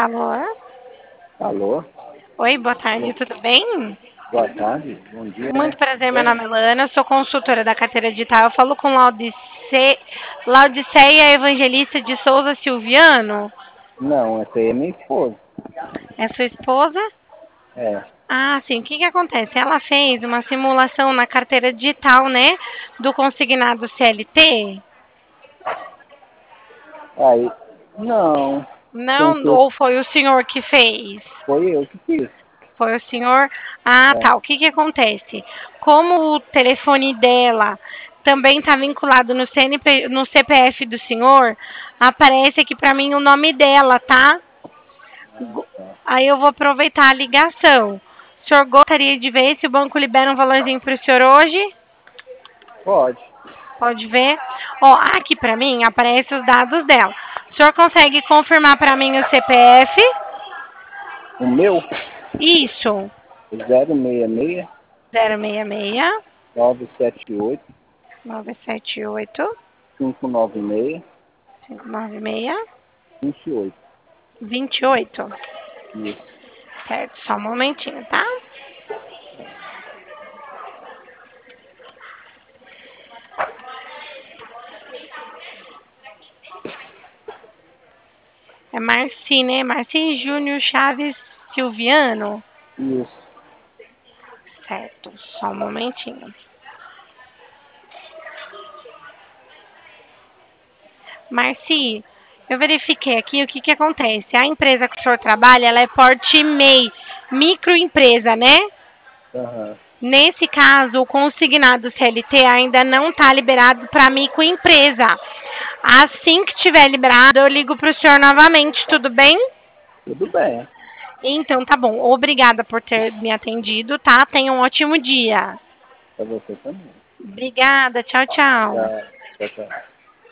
Alô? Alô? Oi, boa tarde, tudo bem? Boa tarde, bom dia, Muito né? prazer, meu nome é Lana, sou consultora da carteira digital. Eu falo com Laudiceia Evangelista de Souza Silviano. Não, essa aí é minha esposa. É sua esposa? É. Ah, sim. O que que acontece? Ela fez uma simulação na carteira digital, né? Do consignado CLT? Aí, não, quem Não, fez ou foi o senhor que fez? foi eu que fiz. Foi o senhor? Ah, É. tá. O que que acontece? Como o telefone dela também está vinculado no no CPF do senhor, aparece aqui para mim o nome dela, tá? Ah, tá. Aí eu vou aproveitar a ligação. O senhor gostaria de ver se o banco libera um valorzinho para o senhor hoje? Pode. Pode ver. Ó, aqui para mim aparecem os dados dela. O senhor consegue confirmar para mim o CPF? O meu? Isso. 066 066 978 978 596 596 28. 28. Isso. Certo, só um momentinho, tá? É Marci, né? Marci Júnior Chaves Silviano. Isso. Certo, só um momentinho. Marci, eu verifiquei aqui o que que acontece. A empresa que o senhor trabalha, ela é porte MEI, microempresa, né? Aham. Nesse caso, o consignado CLT ainda não está liberado para microempresa. Assim que tiver liberado, eu ligo para o senhor novamente, tudo bem? Tudo bem. Então, tá bom. Obrigada por ter me atendido, tá? Tenha um ótimo dia. Pra você também. Obrigada. Tchau, tchau. Tchau, tchau, tchau.